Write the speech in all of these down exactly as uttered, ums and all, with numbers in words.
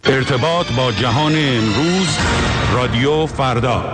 ارتباط با جهان امروز، رادیو فردا.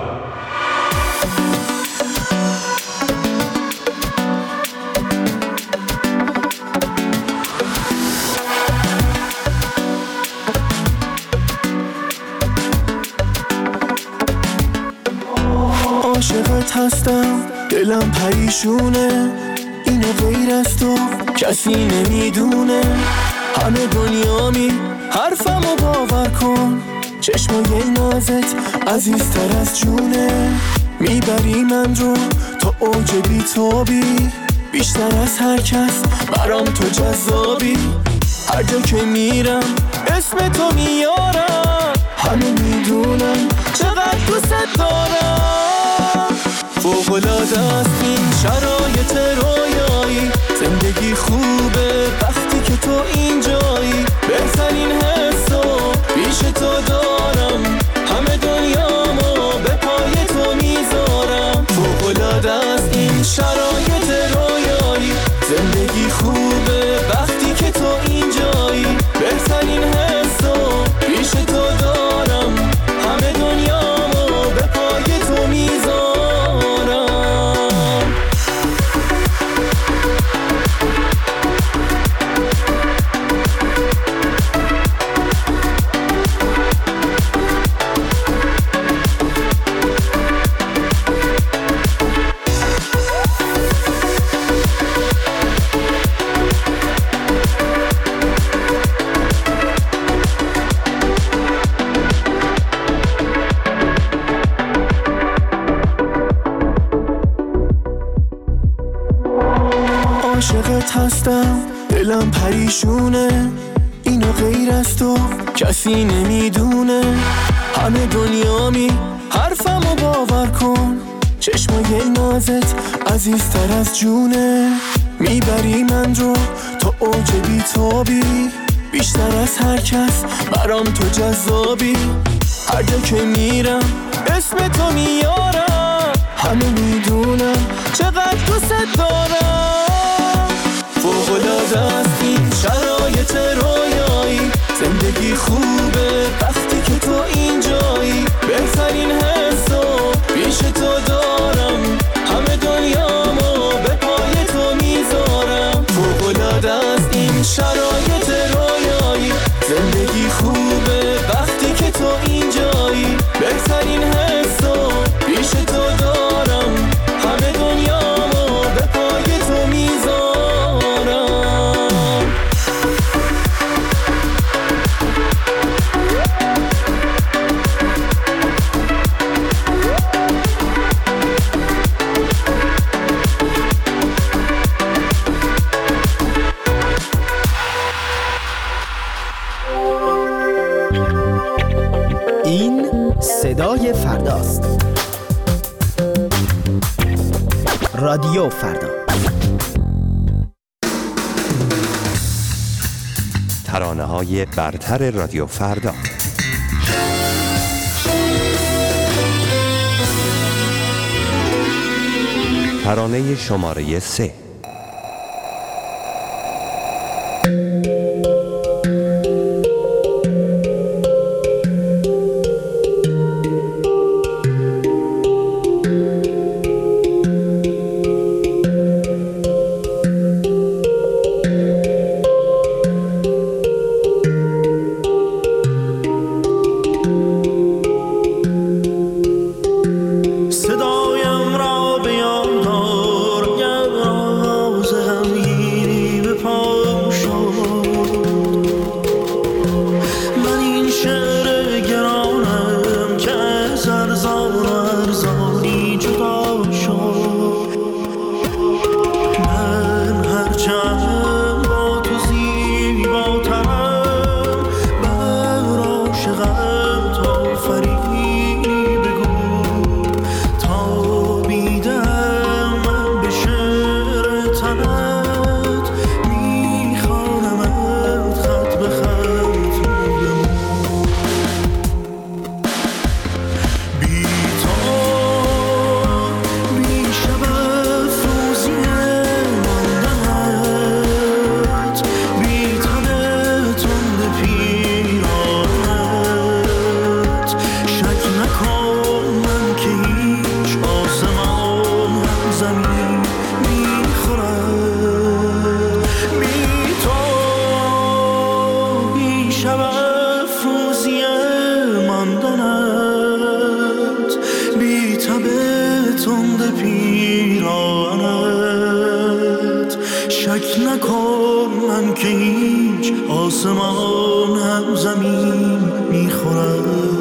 عاشقت هستم، دلم پریشونه، اینو غیر از تو کسی نمیدونه. همه دنیامی حرفمو باور کن، چشمای نازت عزیزتر از جونه. میبری من رو تا اوج بی‌تابی، بیشتر از هر کس برام تو جذابی. هر جا که میرم اسم تو میارم، همه میدونم چقدر دوست دارم. فوق‌العاده است این شرایط رویایی، زندگی خوبه وقتی که تو اینجایی. بهترین حسو پیش تو دارم، همه دنیامو به پای تو میذارم. فوق‌العاده است این شرایط رویایی، زندگی خوبه وقتی که تو اینجایی. بهترین حسو پیش تو دارم، همه دنیامو به پای تو میذارم. عاشقت هستم، دلم پریشونه، اینو غیر از تو کسی نمیدونه. همه دنیامی حرفمو باور کن، چشمای نازت عزیزتر از جونه. میبری من رو تا اوج بی‌تابی، بیشتر از هر کس برام تو جذابی. هر جا که میرم اسم تو میارم، همه میدونم چقدر دوست دارم. فوق‌العاده است این شرایط رویایی، زندگی خوبه وقتی که تو اینجایی. بهترین حسو پیش تو دارم، همه دنیامو به پای تو میذارم. فوق‌العاده است این شرایط رویایی، زندگی خوبه وقتی که تو اینجایی. بهترین حسو پیش تو دارم، همه دنیامو به پای تو میذارم. این صدای فرداست. رادیو فردا. ترانه‌های برتر رادیو فردا. ترانه شماره سه. صدایم را بیار، آسمان هم زمین میخورد.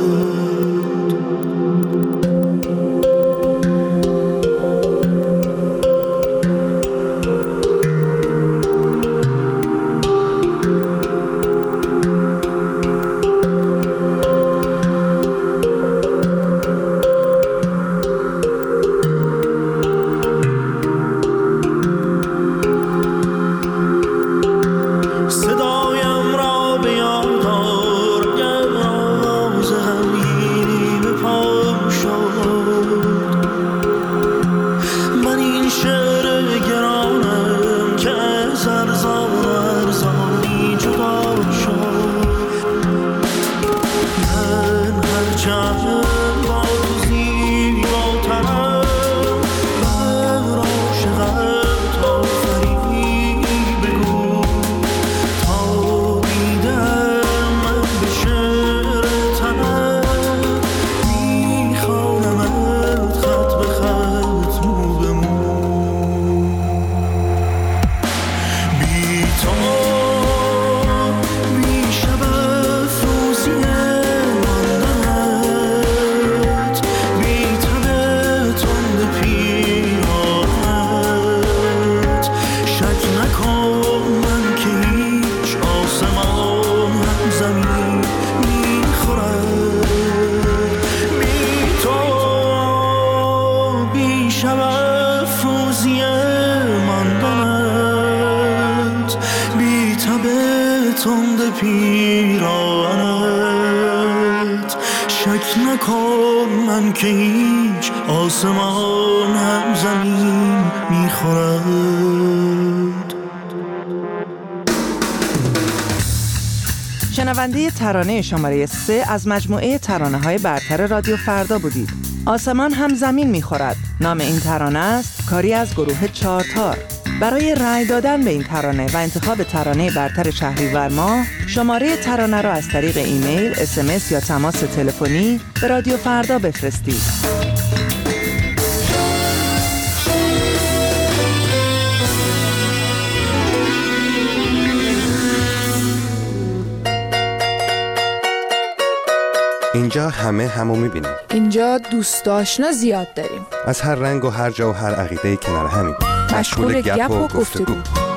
پیرانت شک نکن من که هیچ آسمان هم زمین میخورد. شنونده ترانه شماره سه از مجموعه ترانه های برتر رادیو فردا بودید. آسمان هم زمین میخورد نام این ترانه است، کاری از گروه چارتار. برای رأی دادن به این ترانه و انتخاب ترانه برتر شهریور ماه شماره ترانه را از طریق ایمیل، اس ام اس یا تماس تلفنی به رادیو فردا بفرستید. اینجا همه همو میبینیم. اینجا دوست آشنا زیاد داریم. از هر رنگ و هر جا و هر عقیده کنار همیم. مشغول گپ و گفتگو.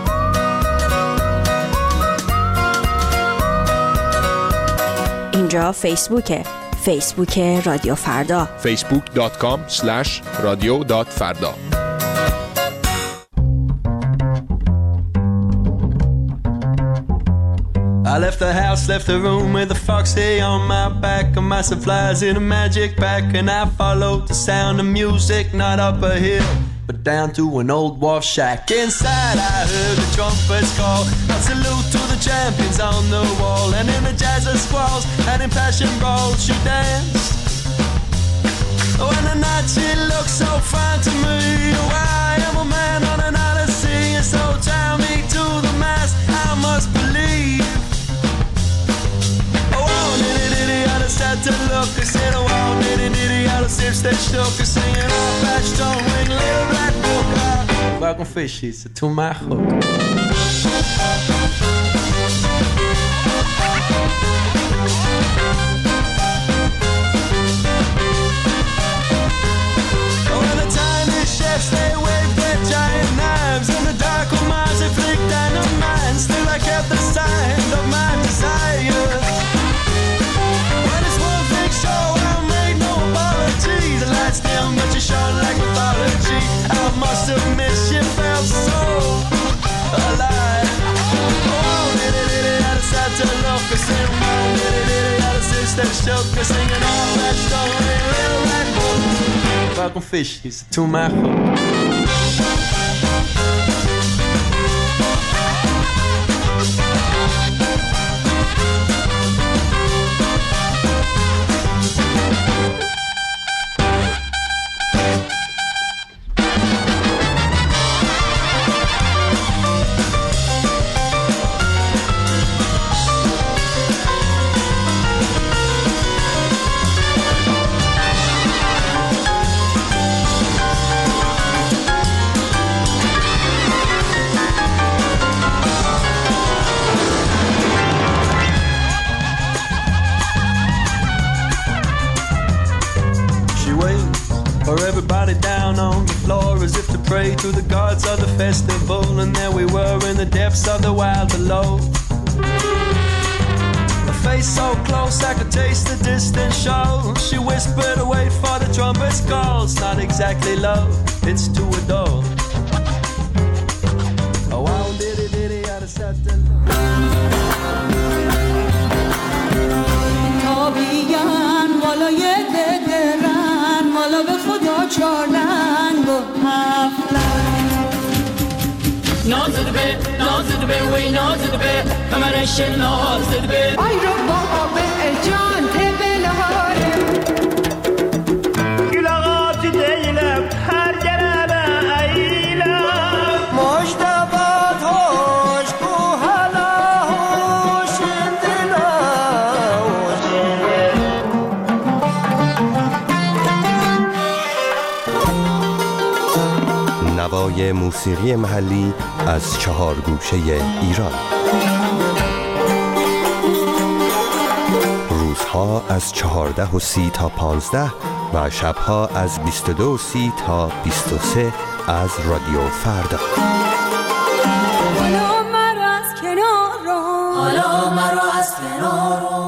اینجا فیسبوکه. فیسبوک رادیو فردا. فیسبوک دات کام اسلش رادیو دات فردا. I left the house, left the room with a foxy on my back, a massive flies in a magic pack, and I followed the sound of music, not up a hill, but down to an old wharf shack. Inside I heard the trumpets call, a salute to the champions on the wall, and in the jazz of squalls, and in passion brawls she danced. Oh, and the night she looked so fine to me. Oh, I am a man on an odyssey, and so tie me to the mast, I must believe. To look, I said, oh, wow, nitty, nitty, out of six, they shook, I singing, oh, flash, don't ring, little black book, ah, welcome fishies to my hook. Oh, and the tiny chefs, they waved their giant knives, and the dark old minds, they flicked dynamite, still I kept the sign of my desire. Down, but you shone like mythology. I must admit she felt so alive. Oh, diddy diddy, I decided to look and sing. Oh, diddy diddy, I decided to shook and singing all that story, little red book. Welcome fishies to my hook. floor as if to pray to the gods of the festival. And there we were in the depths of the wild below. A face so close I could taste the distant show. She whispered, wait for the trumpet's call. It's not exactly love, it's to adore. Oh, wow, diddy diddy, I'd have sat there. تابیان والای ددرن والا به خدا چارنگ و هفلن نازده به نازده به وی نازده به کمرش نازده به ای رو بابا به جان تبلاره گل آقا دیلم هر گربه ایلم مجدبات هوش کو حالا هوش دلا نوای موسیقی محلی از چهار گوشه ایران. روزها از چهارده و سی تا پانزده و شبها از بیست و دو و سی تا بیست و سه از رادیو فردا. حالا مرا از کنار رو حالا مرا از کنار رو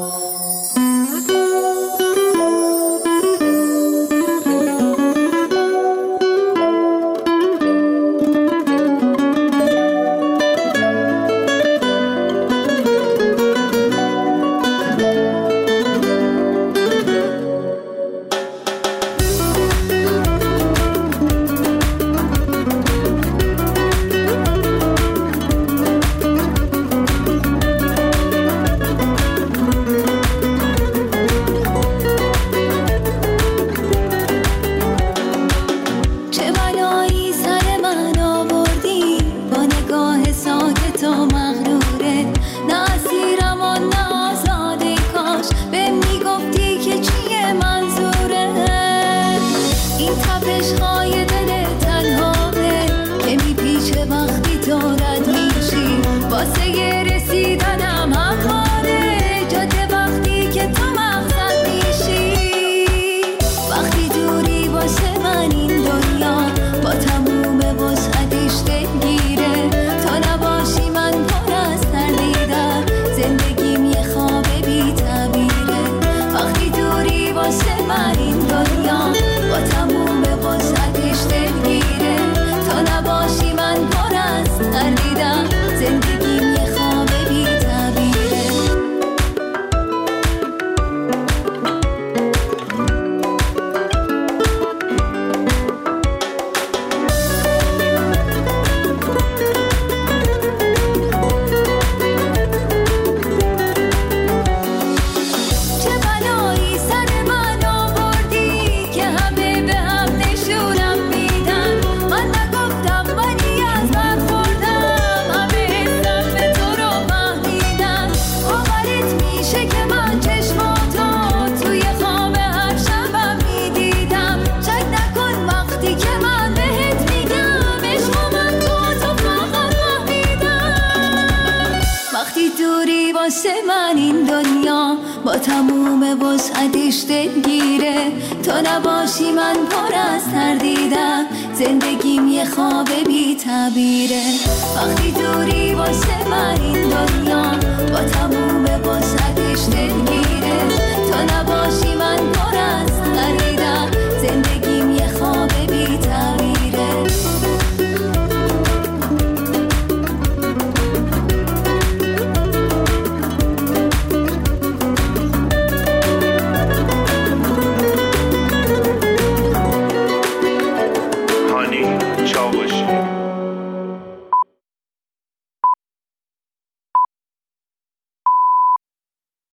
با تموم وسعتش دلگیره تا نباشی من پر از تردیدم زندگیم یه خواب بی تعبیره وقتی دوری واسه من این دنیا با تموم وسعتش